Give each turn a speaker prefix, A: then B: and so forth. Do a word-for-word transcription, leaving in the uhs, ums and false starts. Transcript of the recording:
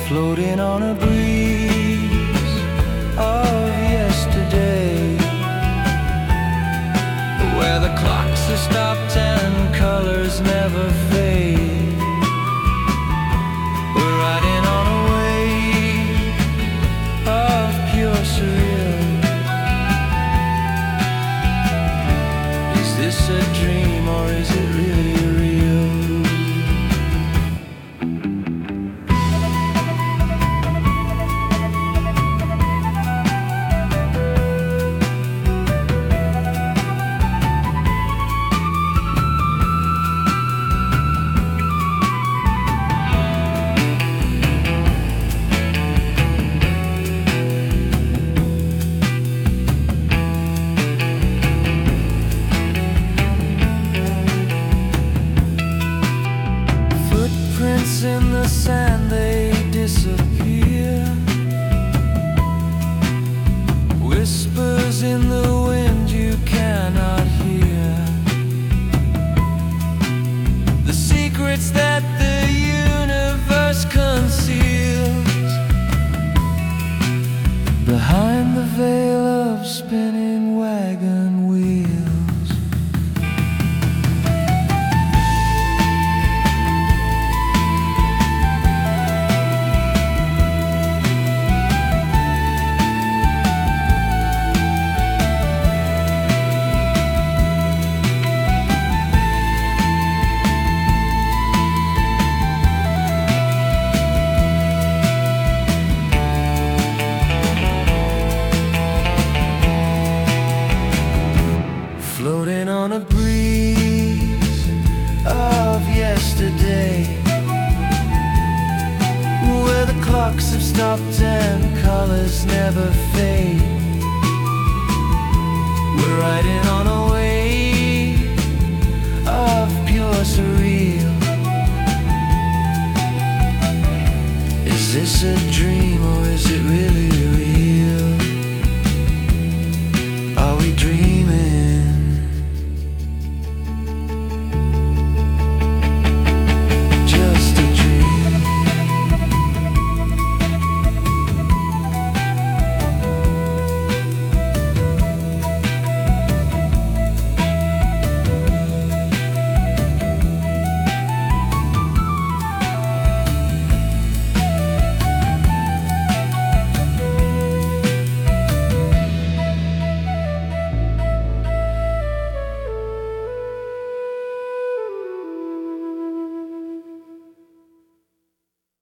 A: floating on a breeze of yesterday, where the clocks are stopped and colors never fade. We're riding on a wave of pure surreal. Is this a dream or is it really real? In the sand they disappear, whispers in the wind you cannot hear, the secrets that the universe conceals behind the veil of spinning wagon wheels. Floating on a breeze of yesterday, where the clocks have stopped and colors never fade. We're riding on a wave of pure surreal. Is this a dream or is it really real?